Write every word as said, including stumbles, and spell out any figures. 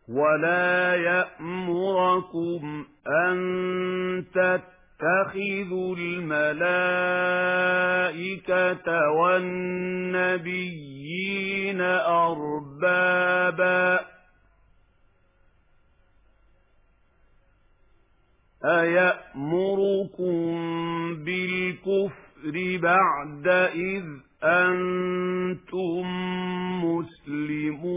ولا يأمركم أن تتخذوا الملائكة والنبيين أربابا أيأمركم بالكفر بعد إذ أنتم مسلمون